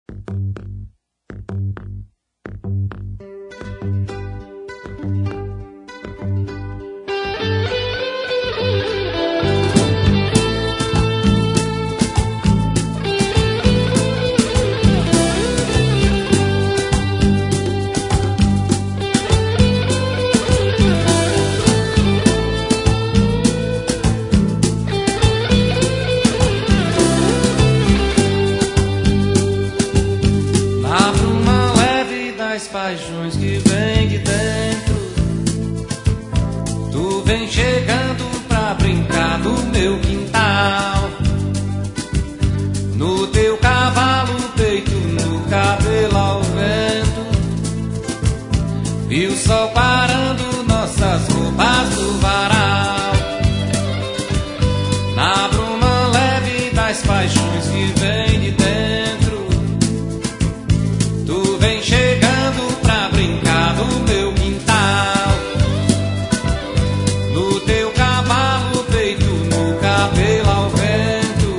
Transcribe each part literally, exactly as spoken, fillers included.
Paixões que vem de dentro, tu vem chegando pra brincar no meu quintal, no teu cavalo, peito, no cabelo ao vento, e o sol parando nossas roupas no varal, na bruma leve das paixões que vem de dentro, tu vem chegando no meu quintal, no teu cavalo, peito, no cabelo ao vento,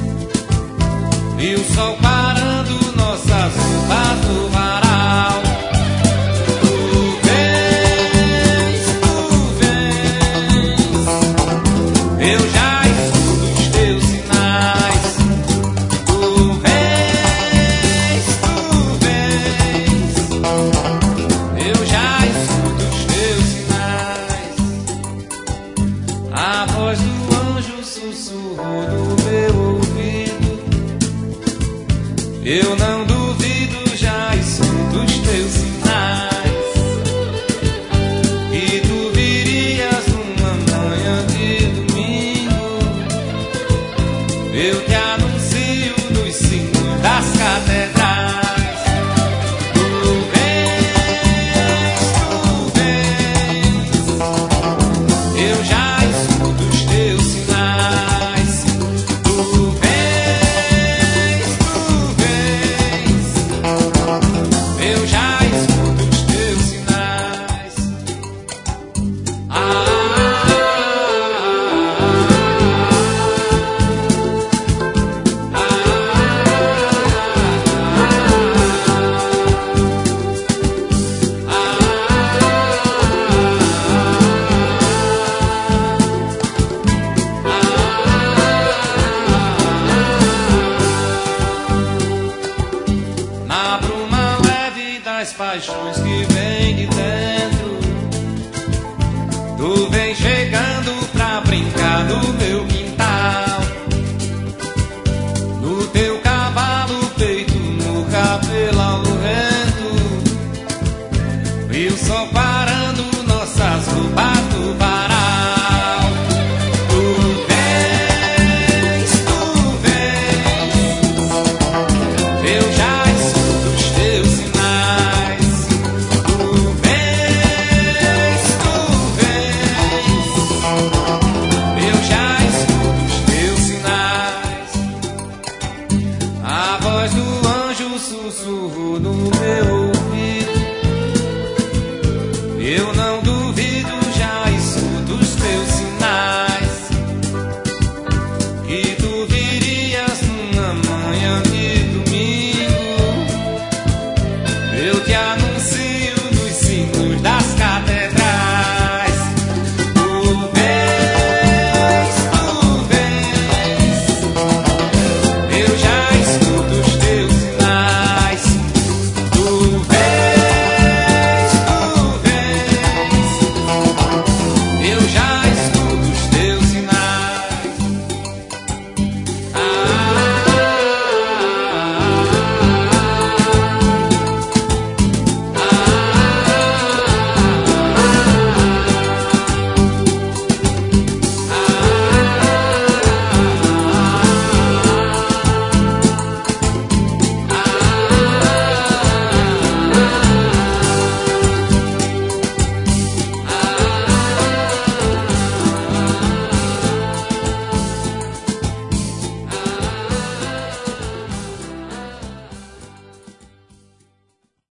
e o sol parando nossas roupas no varal. Tu vens, tu vens, eu já escuto os teus sinais. Tu vens, tu vens, eu já escuto os teus sinais. A voz do anjo sussurrou no meu ouvido. Eu não duvido, já escuto os teus sinais. Que tu virias numa manhã de domingo. Eu te anuncio nos sinos das catedrais. As paixões que vem de dentro, tu vem chegando pra brincar no meu quintal, no teu cavalo, peito, no cabelo ao vento, e o sol parando nossas roupas no varal. Tu vens, tu vens, eu já escuto os teus sinais. Sussurro no meu ouvido, eu não duvido.